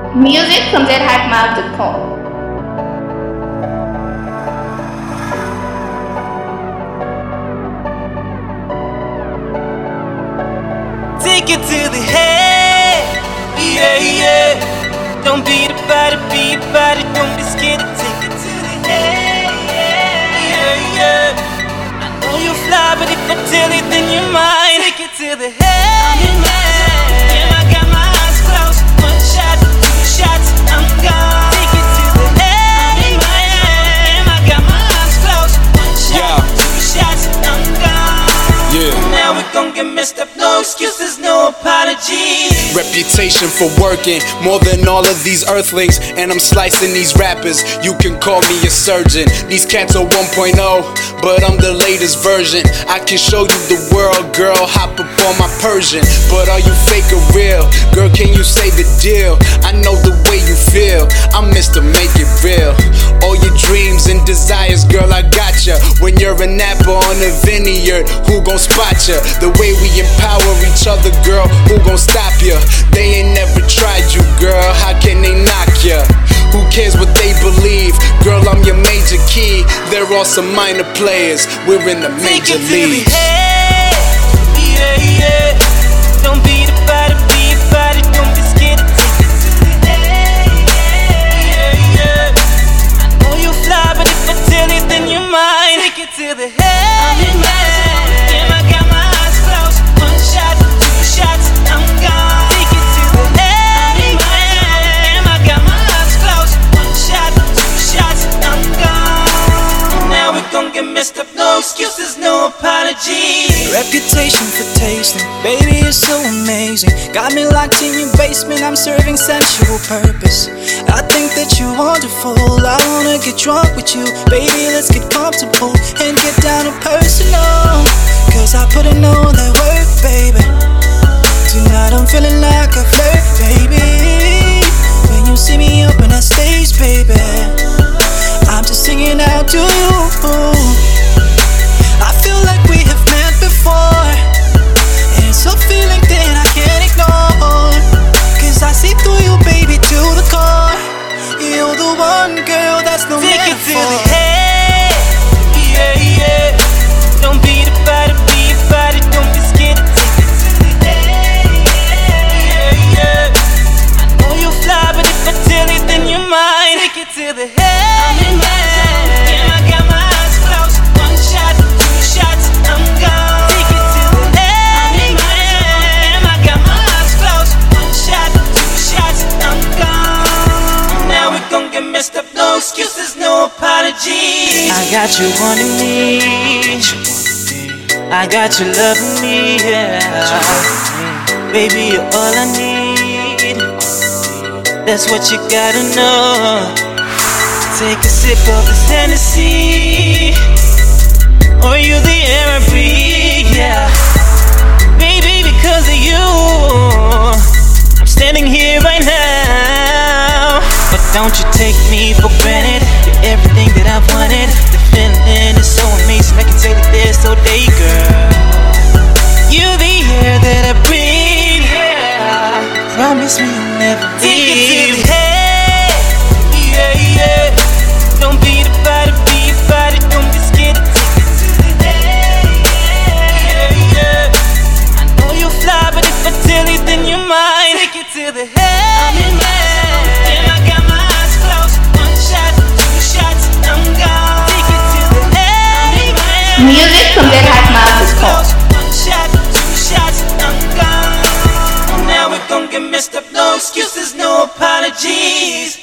Music from zhypemouth.com. Take it to the head, yeah, yeah. Don't beat about it, be about it. Don't be scared to take it to the head, yeah, yeah. I know you fly, but if I tell it, then you might. Take it to the head, yeah. I got my eyes closed. One shot, two shots, I'm gone. Take it to the head, yeah. I got my eyes closed. One shot, two shots, I'm gone. Yeah. Now we gon' get messed up. No excuses, no apologies. Reputation for working more than all of these earthlings, and I'm slicing these rappers. You can call me a surgeon. These cats are 1.0, but I'm the latest version. I can show you the world, girl. Hop up on my Persian. But are you fake or real? Girl, can you say the deal? I know the way you feel. I'm Mr. Make It Real. All your dreams and desires, girl, I got ya. When you're an apple on a vineyard, who gon' spot ya? The way we empower each other, girl, who gon' stop ya? They ain't never tried you, girl, how can they knock ya? Who cares what they believe? Girl, I'm your major key. They're all some minor players, we're in the major leagues. Take it to the head, yeah, yeah. Don't beat about it, be about it. Don't be scared to take it to the head, yeah, yeah. I know you fly, but if I tell it, then you might. Take it to the head, yeah. I got my eyes closed. One shot, two shots, I'm gone. Take it to the head, yeah. I got my eyes closed. One shot, two shots, I'm gone. Now we gon' get messed up. No excuses, no apologies. Reputation for tasting, baby, you're so amazing. Got me locked in your basement, I'm serving sensual purpose. I think that you're wonderful, I wanna get drunk with you. Baby, let's get comfortable and get down to personal. Cause I put in all that work, baby. Tonight I'm feeling like a flirt, baby. When you see me up on that stage, baby, I'm just singing out to you. I feel like we have met before, and it's a feeling that I can't ignore. Cause I see through you, baby, to the core. You're the one girl that's no Take man it to for. the head, yeah, yeah. Don't beat about it, be about it. Don't be scared to take it to the head, yeah, yeah. I know you fly, but if I tell it, then you might. Take it to the head, yeah. I got my eyes closed. One shot, two shots, I'm gone. Take it to the head, yeah. I got my eyes closed. One shot, two shots, I'm gone. Now we gon' get messed up. No excuses, no apologies. I got you wanting me, I got you loving me, yeah. Baby, you're all I need. That's what you gotta know. Take a sip of this Hennessy, or you the air I breathe, yeah. Baby, because of you, I'm standing here right now. But don't you take me for granted. You're everything that I've wanted. The feeling is so amazing, I can take it there so day, girl. You're the air that I breathe, yeah. Promise me you'll never leave. Take it to the head, yeah, yeah. Don't beat about it, be about it. Don't be scared to take it to the head, yeah, yeah. I know you fly, but if I tell it, then you might. Take it to the head, yeah. I got my eyes closed. One shot, two shots, I'm gone. Take it to the head, yeah. Music from zhypemouth.com. One shot, two shots, I'm gone. Now we gon' get messed up. No excuses, no apologies.